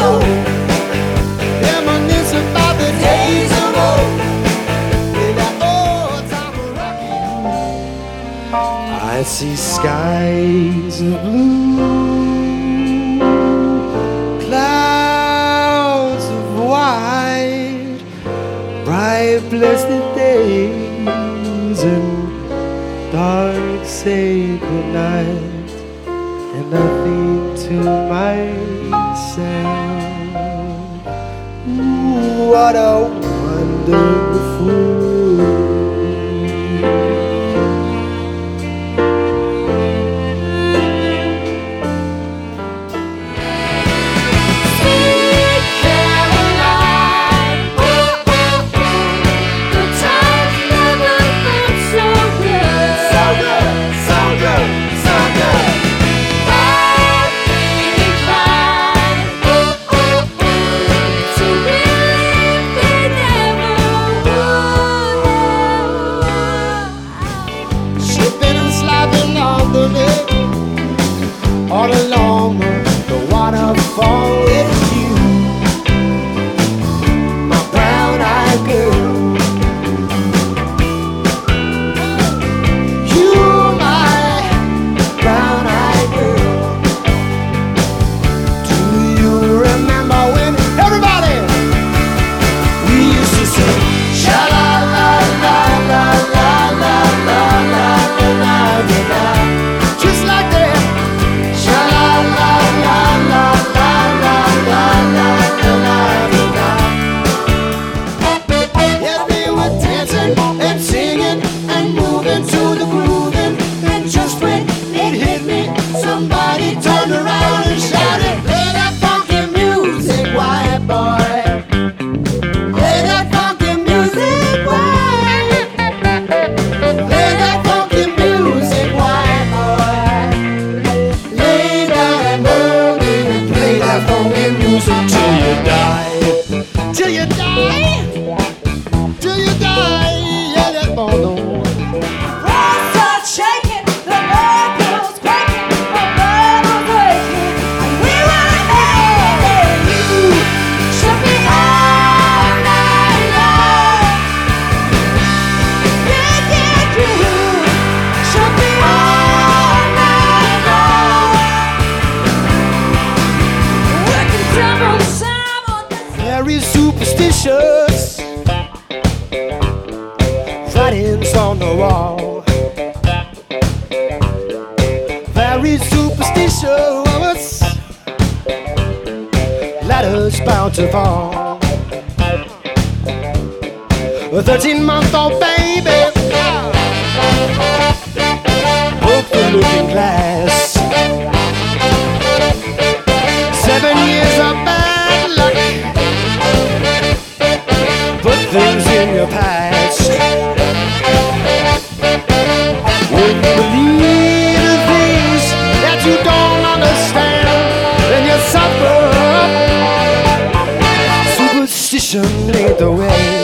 Reminisce about the days of old, in that old time of rocking. I see skies of blue, clouds of white, bright blessed days, and dark sacred night, and nothing to myself. Ooh, what a wonderful. All along the waterfall with you, my brown-eyed girl. You, my brown-eyed girl. Do you remember when everybody we used to sing sha la la la la la la la la la la la, just like that. Somebody turned around and shouted, play that funky music, white boy. Play that funky music, white. Play that funky music, white boy. Lay down and boogie and play that funky music till you die. Till you die. Till you die. Yeah, that bono. Very superstitious writings on the wall. Very superstitious ladders bound to fall. A 13-month-old baby broke the looking glass. 7 years of bad luck put things in your past. When you believe the things that you don't understand, then you suffer. Superstition ain't the way.